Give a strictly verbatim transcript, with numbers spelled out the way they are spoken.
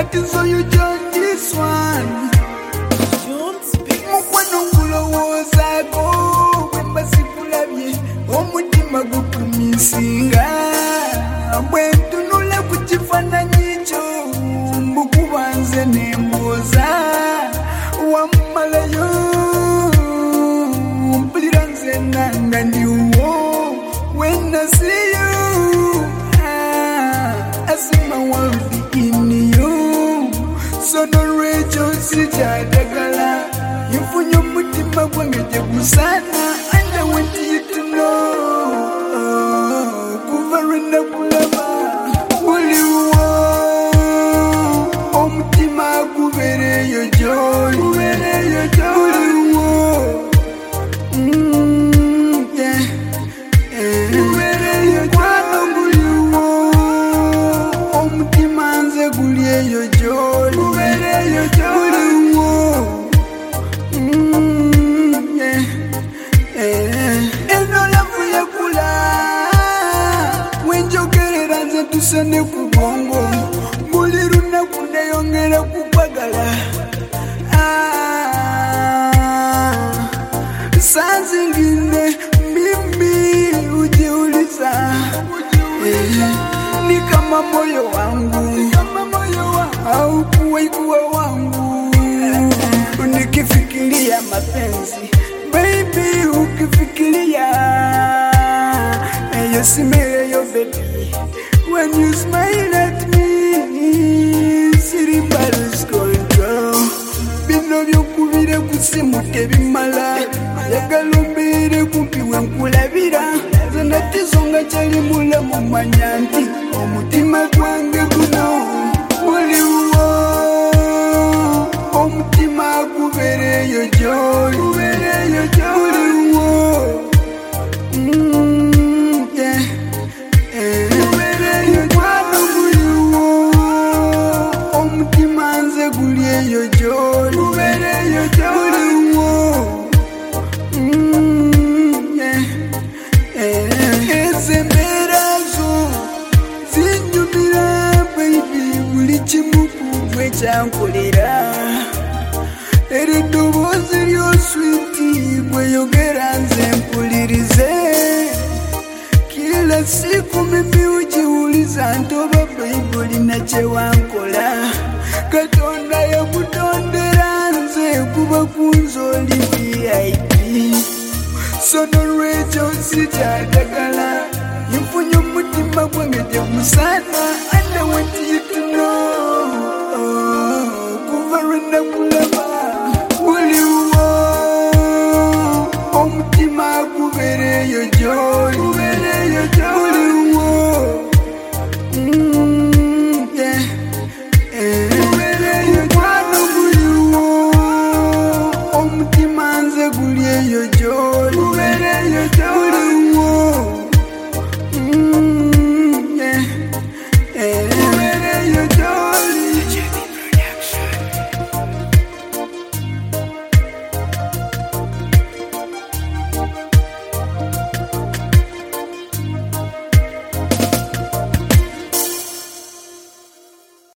That is how you join this one. Mukwano kulowooza go bwemba sikulabye omutima gukumisinga bwe ntunula ku kifaananyi kyo mbukuba nze ne mbooza wammalayo mpulira nze nanga ndiwo when I see you I see my world in you so no rejo sikyadagala yimfunye omutima gwange gye gusana and I want you to know kuva lwe nakulaba buliwo omutima gubeereyo joy buliwo mm, yeah, yeah. Gubeereyo kwano buliwo omutima nze gulyeyo joy bubeereyo joy buliwo mm, yeah, yeah. Eno lavu yakula wenjogerera nze tusane ku bwongo buli lunaku neyongera kukwagala ah, sanzingine mimi ujiuliza eh, ni kama moyo wangu au kuwaikuwa wangu nikifikiria mapenzi baby ukifikiria yo smile yo baby when you smile at me sirimba lose control bino byokubire kusimu tebimala yagala ombere kumpi wenkulabira ze natizonga kyali mulamu manya nti omutima gwange guno buliwo omutima gubeereyo joy buliwo mm, yeah, yeah. Kwano buliwo omutima nze gulyeyo joy buliwo mm, yeah, yeah. Ezembeera zo zinyumira baby buli kimu kuva ekyankolera eri eddoboozi ly'oswiti gweyogera nze mpulirize kila siku mimi ujiuliza ntoba baibuli na kyewankola katonda yakutondera nze kuba kunzoli V I P sono lwekyo sikyadagala yimfunye omutima gwange gye gusana and I want you to know kuva lwe nakula